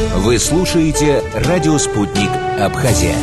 Вы слушаете «Радио Спутник. Абхазия».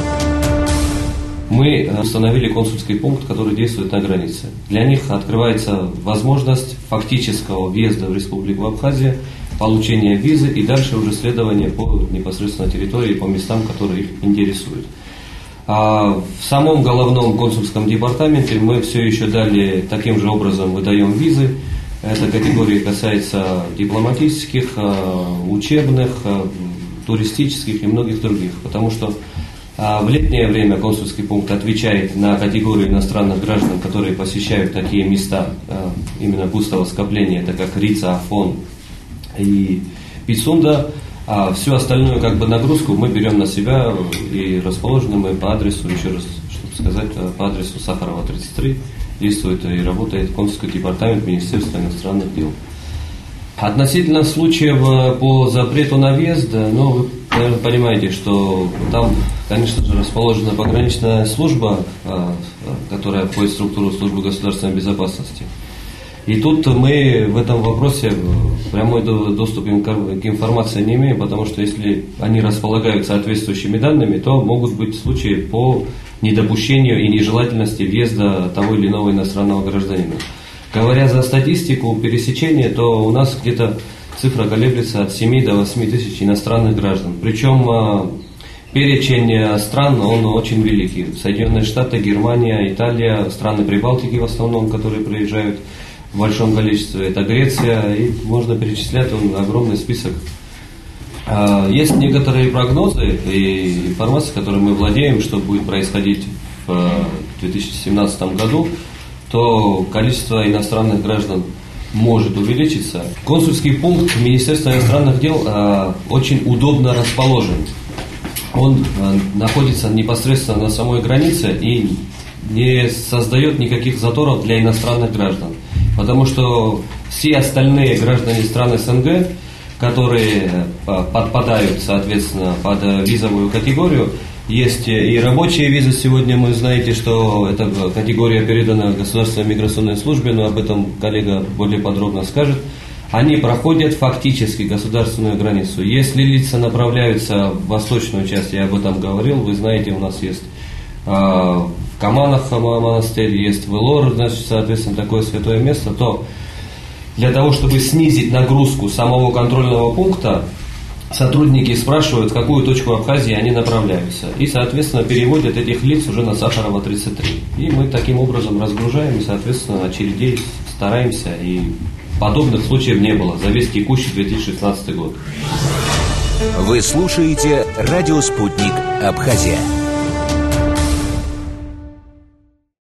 Мы установили консульский пункт, который действует на границе. Для них открывается возможность фактического въезда в Республику Абхазия, получения визы и дальше уже следования по непосредственно территории, по местам, которые их интересуют. А в самом головном консульском департаменте мы все еще далее таким же образом выдаем визы. Эта категория касается дипломатических, учебных, туристических и многих других, потому что в летнее время консульский пункт отвечает на категорию иностранных граждан, которые посещают такие места именно густого скопления, это как Рица, Афон и Пицунда. А всю остальную нагрузку мы берем на себя, и расположены мы по адресу, еще раз, чтобы сказать, по адресу Сахарова, 33, действует и работает консульский департамент Министерства иностранных дел. Относительно случаев по запрету на въезд, вы, наверное, понимаете, что там, конечно же, расположена пограничная служба, которая входит в структуру службы государственной безопасности. И тут мы в этом вопросе прямой доступ к информации не имеем, потому что если они располагают соответствующими данными, то могут быть случаи по недопущению и нежелательности въезда того или иного иностранного гражданина. Говоря за статистику пересечения, то у нас где-то цифра колеблется от 7 до 8 тысяч иностранных граждан. Причем перечень стран, он очень великий. Соединенные Штаты, Германия, Италия, страны Прибалтики в основном, которые приезжают в большом количестве, это Греция, и можно перечислять огромный список. Есть некоторые прогнозы и информация, которой мы владеем, что будет происходить в 2017 году, то количество иностранных граждан может увеличиться. Консульский пункт Министерства иностранных дел очень удобно расположен. Он находится непосредственно на самой границе и не создает никаких заторов для иностранных граждан. Потому что все остальные граждане стран СНГ, которые подпадают, соответственно, под визовую категорию, есть и рабочие визы. Сегодня мы знаете, что эта категория передана Государственной миграционной службе, но об этом коллега более подробно скажет. Они проходят фактически государственную границу. Если лица направляются в восточную часть, я об этом говорил, вы знаете, у нас есть в Каманах монастырь, есть в Элор, значит, соответственно, такое святое место, то для того, чтобы снизить нагрузку самого контрольного пункта, сотрудники спрашивают, в какую точку Абхазии они направляются. И, соответственно, переводят этих лиц уже на Сахарова, 33. И мы таким образом разгружаем, и, соответственно, очередей стараемся. И подобных случаев не было за весь текущий 2016 год. Вы слушаете «Радио Спутник. Абхазия».